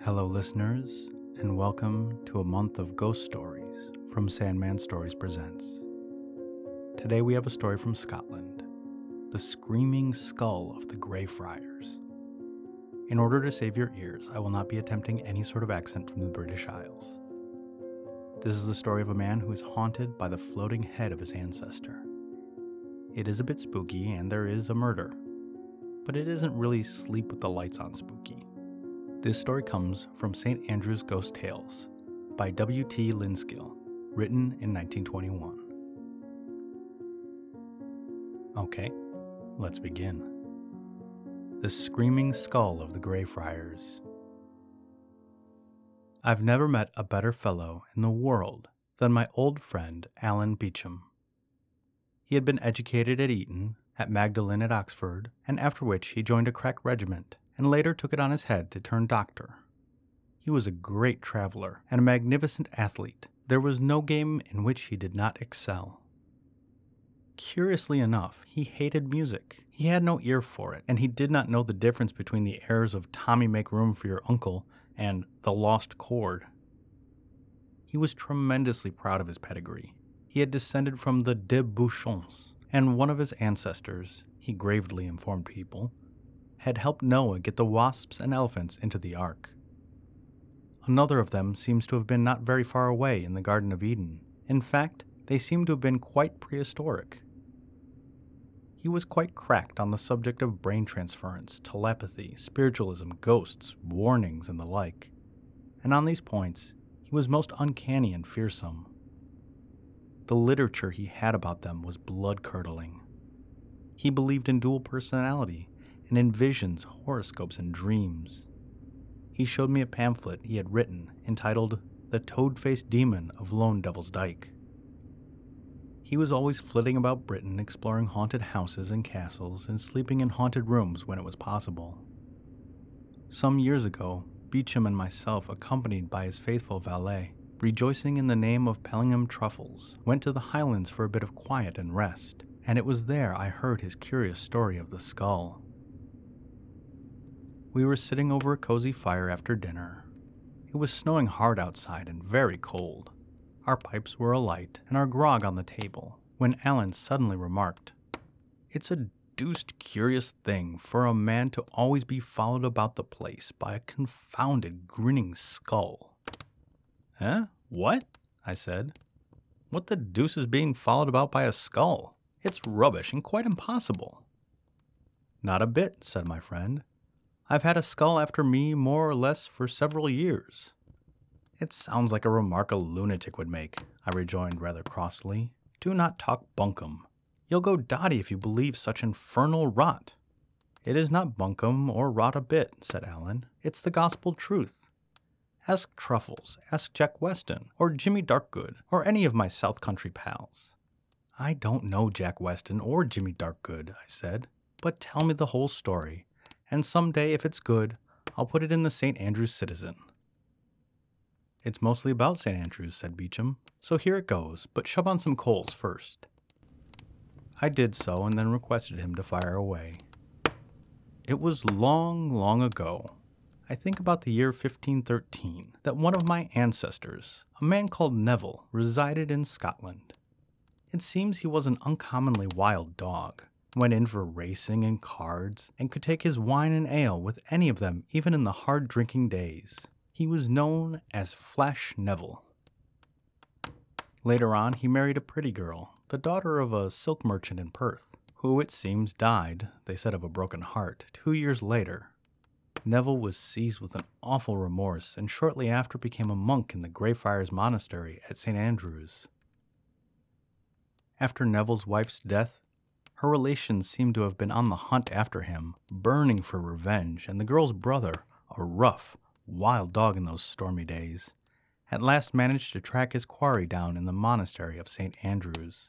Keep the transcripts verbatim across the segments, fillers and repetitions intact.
Hello listeners, and welcome to a month of ghost stories from Sandman Stories Presents. Today we have a story from Scotland, The Screaming Skull of the Greyfriars. In order to save your ears, I will not be attempting any sort of accent from the British Isles. This is the story of a man who is haunted by the floating head of his ancestor. It is a bit spooky and there is a murder, but it isn't really sleep with the lights on spooky. This story comes from Saint Andrew's Ghost Tales by W T Linskill, written in nineteen twenty-one. Okay, let's begin. The Screaming Skull of the Greyfriars. I've never met a better fellow in the world than my old friend Alan Beecham. He had been educated at Eton, at Magdalen at Oxford, and after which he joined a crack regiment and later took it on his head to turn doctor. He was a great traveler and a magnificent athlete. There was no game in which he did not excel. Curiously enough, he hated music. He had no ear for it, and he did not know the difference between the airs of Tommy Make Room for Your Uncle and The Lost Chord. He was tremendously proud of his pedigree. He had descended from the de Beauchamps, and one of his ancestors, he gravely informed people, had helped Noah get the wasps and elephants into the ark. Another of them seems to have been not very far away in the Garden of Eden. In fact, they seem to have been quite prehistoric. He was quite cracked on the subject of brain transference, telepathy, spiritualism, ghosts, warnings, and the like. And on these points, he was most uncanny and fearsome. The literature he had about them was blood-curdling. He believed in dual personality, and in visions, horoscopes, and dreams. He showed me a pamphlet he had written entitled The Toad-Faced Demon of Lone Devil's Dyke. He was always flitting about Britain, exploring haunted houses and castles, and sleeping in haunted rooms when it was possible. Some years ago, Beecham and myself, accompanied by his faithful valet, rejoicing in the name of Pellingham Truffles, went to the Highlands for a bit of quiet and rest, and it was there I heard his curious story of the skull. We were sitting over a cozy fire after dinner. It was snowing hard outside and very cold. Our pipes were alight and our grog on the table, when Alan suddenly remarked, "It's a deuced curious thing for a man to always be followed about the place by a confounded grinning skull." "Eh? What?" I said. "What the deuce is being followed about by a skull? It's rubbish and quite impossible." "Not a bit," said my friend. "I've had a skull after me more or less for several years." "It sounds like a remark a lunatic would make," I rejoined rather crossly. "Do not talk bunkum. You'll go dotty if you believe such infernal rot." "It is not bunkum or rot a bit," said Alan. "It's the gospel truth. Ask Truffles, ask Jack Weston, or Jimmy Darkgood, or any of my South Country pals." "I don't know Jack Weston or Jimmy Darkgood," I said, "but tell me the whole story, and someday, if it's good, I'll put it in the Saint Andrew's Citizen." "It's mostly about Saint Andrews," said Beecham, "so here it goes, but shove on some coals first." I did so, and then requested him to fire away. It was long, long ago, I think about the year fifteen thirteen, that one of my ancestors, a man called Neville, resided in Scotland. It seems he was an uncommonly wild dog, went in for racing and cards, and could take his wine and ale with any of them even in the hard drinking days. He was known as Flash Neville. Later on, he married a pretty girl, the daughter of a silk merchant in Perth, who it seems died, they said of a broken heart, two years later. Neville was seized with an awful remorse and shortly after became a monk in the Greyfriars Monastery at Saint Andrews. After Neville's wife's death, her relations seem to have been on the hunt after him, burning for revenge, and the girl's brother, a rough, wild dog in those stormy days, at last managed to track his quarry down in the monastery of Saint Andrews.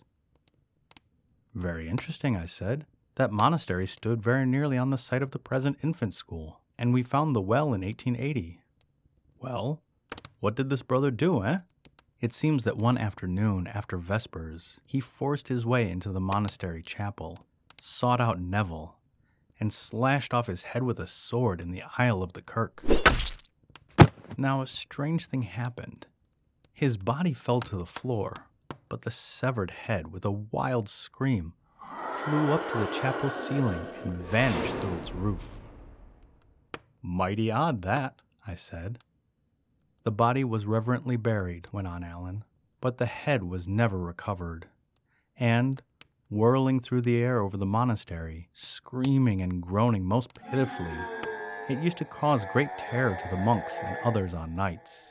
"Very interesting," I said. "That monastery stood very nearly on the site of the present infant school, and we found the well in eighteen eighty. Well, what did this brother do, eh?" It seems that one afternoon after Vespers, he forced his way into the monastery chapel, sought out Neville, and slashed off his head with a sword in the aisle of the kirk. Now, a strange thing happened. His body fell to the floor, but the severed head, with a wild scream, flew up to the chapel ceiling and vanished through its roof. "Mighty odd, that," I said. "The body was reverently buried," went on Alan, "but the head was never recovered. And, whirling through the air over the monastery, screaming and groaning most pitifully, it used to cause great terror to the monks and others on nights."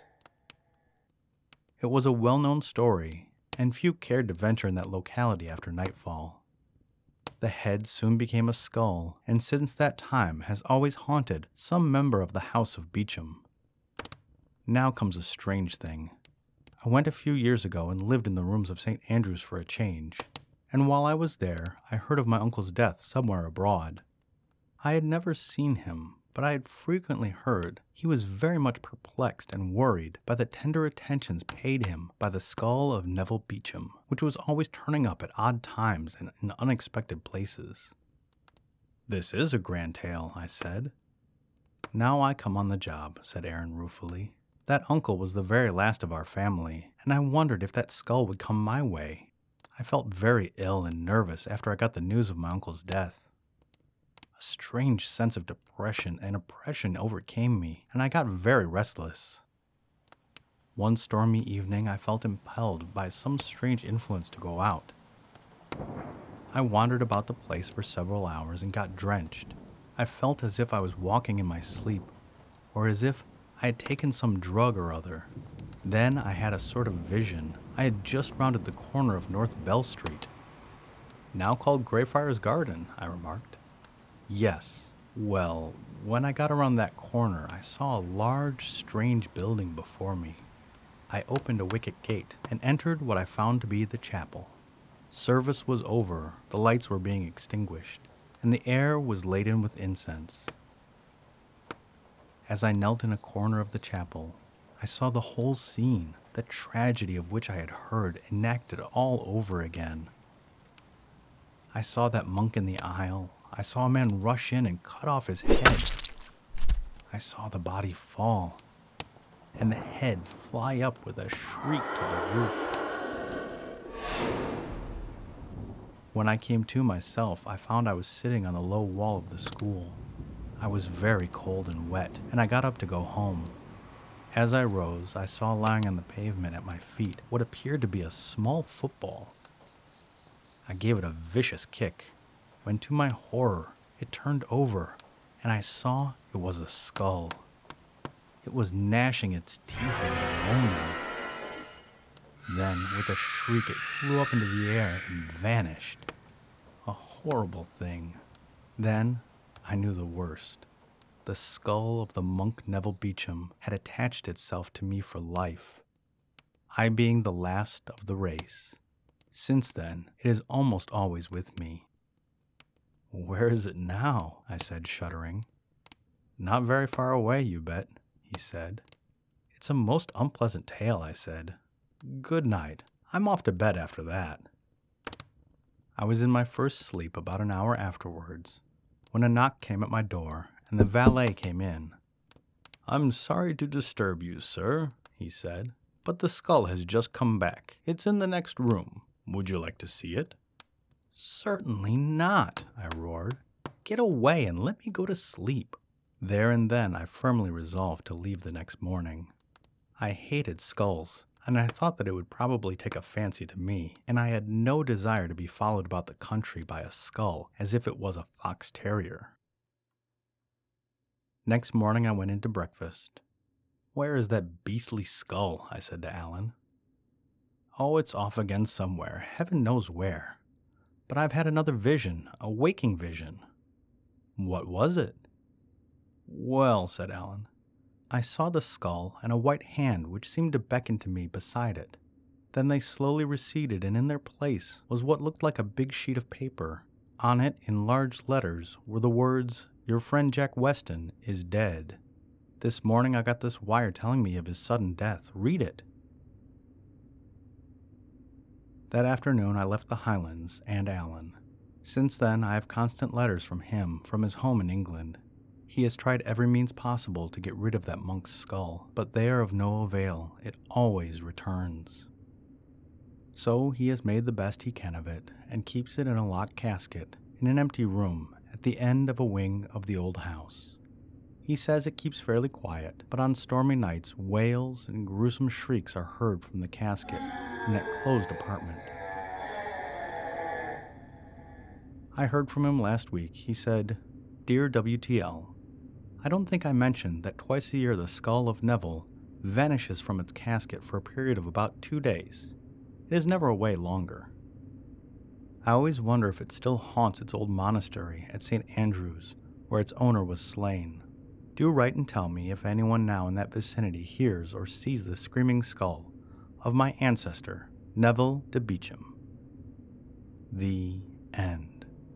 It was a well-known story, and few cared to venture in that locality after nightfall. The head soon became a skull, and since that time has always haunted some member of the House of Beauchamp. Now comes a strange thing. I went a few years ago and lived in the rooms of Saint Andrew's for a change, and while I was there, I heard of my uncle's death somewhere abroad. I had never seen him, but I had frequently heard he was very much perplexed and worried by the tender attentions paid him by the skull of Neville Beauchamp, which was always turning up at odd times and in unexpected places. "This is a grand tale," I said. "Now I come on the job," said Aaron ruefully. "That uncle was the very last of our family, and I wondered if that skull would come my way. I felt very ill and nervous after I got the news of my uncle's death. A strange sense of depression and oppression overcame me, and I got very restless. One stormy evening, I felt impelled by some strange influence to go out. I wandered about the place for several hours and got drenched. I felt as if I was walking in my sleep, or as if I had taken some drug or other. Then I had a sort of vision. I had just rounded the corner of North Bell Street." "Now called Greyfriars Garden," I remarked. "Yes. Well, when I got around that corner, I saw a large, strange building before me. I opened a wicket gate and entered what I found to be the chapel. Service was over, the lights were being extinguished, and the air was laden with incense. As I knelt in a corner of the chapel, I saw the whole scene, the tragedy of which I had heard, enacted all over again. I saw that monk in the aisle. I saw a man rush in and cut off his head. I saw the body fall, and the head fly up with a shriek to the roof. When I came to myself, I found I was sitting on the low wall of the school. I was very cold and wet, and I got up to go home. As I rose, I saw lying on the pavement at my feet what appeared to be a small football. I gave it a vicious kick, when to my horror it turned over, and I saw it was a skull. It was gnashing its teeth and moaning. Then, with a shriek, it flew up into the air and vanished. A horrible thing. Then I knew the worst. The skull of the monk Neville Beauchamp had attached itself to me for life, I being the last of the race. Since then, it is almost always with me. "Where is it now?" I said, shuddering. "Not very far away, you bet," he said. "It's a most unpleasant tale," I said. "Good night. I'm off to bed after that." I was in my first sleep about an hour afterwards, when a knock came at my door, and the valet came in. "I'm sorry to disturb you, sir," he said, "but the skull has just come back. It's in the next room. Would you like to see it?" "Certainly not," I roared. "Get away and let me go to sleep." There and then I firmly resolved to leave the next morning. I hated skulls, and I thought that it would probably take a fancy to me, and I had no desire to be followed about the country by a skull as if it was a fox terrier. Next morning I went in to breakfast. "Where is that beastly skull?" I said to Alan. "Oh, it's off again somewhere, heaven knows where. But I've had another vision, a waking vision." "What was it?" "Well," said Alan, "I saw the skull and a white hand which seemed to beckon to me beside it. Then they slowly receded, and in their place was what looked like a big sheet of paper. On it, in large letters, were the words, 'Your friend Jack Weston is dead.' This morning I got this wire telling me of his sudden death. Read it." That afternoon I left the Highlands and Alan. Since then I have constant letters from him from his home in England. He has tried every means possible to get rid of that monk's skull, but they are of no avail. It always returns. So he has made the best he can of it and keeps it in a locked casket in an empty room at the end of a wing of the old house. He says it keeps fairly quiet, but on stormy nights, wails and gruesome shrieks are heard from the casket in that closed apartment. I heard from him last week. He said, "Dear W T L, I don't think I mentioned that twice a year the skull of Neville vanishes from its casket for a period of about two days. It is never away longer. I always wonder if it still haunts its old monastery at Saint Andrew's, where its owner was slain. Do write and tell me if anyone now in that vicinity hears or sees the screaming skull of my ancestor, Neville de Beauchamp." The end.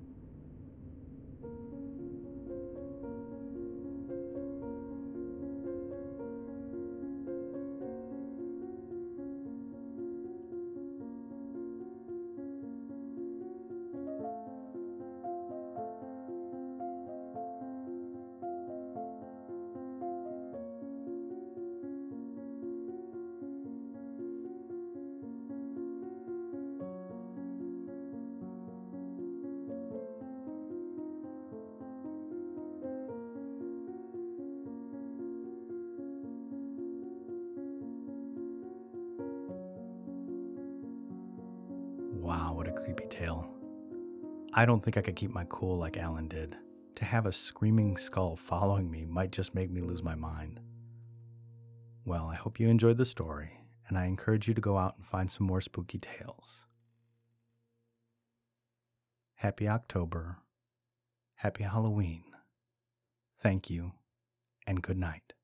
Wow, what a creepy tale. I don't think I could keep my cool like Alan did. To have a screaming skull following me might just make me lose my mind. Well, I hope you enjoyed the story, and I encourage you to go out and find some more spooky tales. Happy October. Happy Halloween. Thank you, and good night.